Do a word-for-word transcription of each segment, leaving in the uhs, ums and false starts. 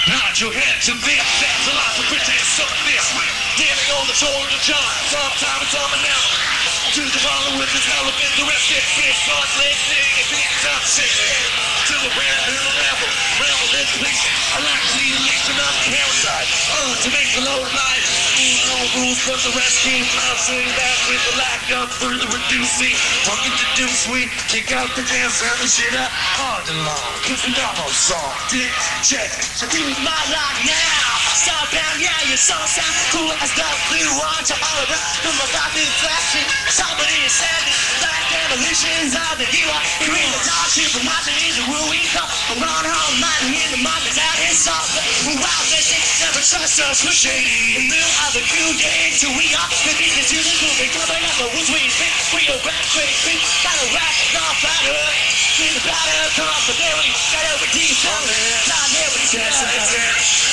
Nod your head to this, that's a lot of pretend so this. Standing on the shoulder of John, sometimes I'm an now. To the follow with this element, the rest is big, start listening, and big time shaking. To the brand new level, rebel is pleasing. I like to see the legion of the hammer side. Uh, to make the low life. No rules, but the rest keep bouncing back with the lack of further reducing. From introduce, we kick out the dance and the shit up hard and long. Cause we got no song. Dick, check, so do it my life now. Stop down, yeah, your song sound cool as the blue ones are all around. From my body flashing, somebody is standing. Black demolitions of the U R. Green the dog, super marching is a ruin cup. I'm on home, mining in the markets out in salt. Wow, this thing never trust us, we're shady. In the middle of a new day, till we are the business to the movie. Coming up the woods, we think we are back, quick, quick. Got a rack, not batter. In the batter, come up, but there we got over deep. Not there, we said.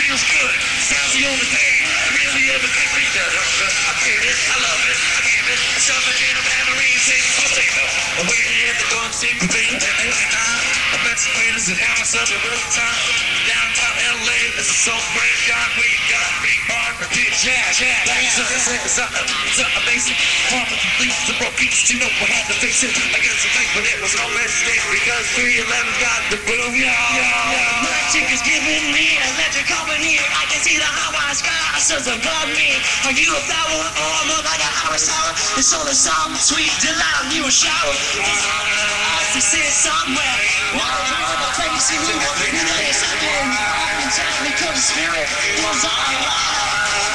feels good. Sounds the only thing really ever can be done. I feel it, I love it, I give it, I shove it in a memories, it's potato. I'm waiting at the gun, see me being ten eighty-nine. I bet some waiters at House up in real time. Downtown L A, this is so great, God, we got big bar, a big jazz, jazz. That's something, it's amazing. Part of the leaves, the broke beats, you know, I had to face it. I guess I think, but it was no mistake because three eleven got the boom, y'all. Magic is giving me electric company. I can see the Hawaii skies above me. Are you a flower or more like a Harris hour? It's all the song, sweet delight, you a shower. I have to see it somewhere. Now I'm a crazy new one. You know, it's again. I'm in time because the spirit was all alive.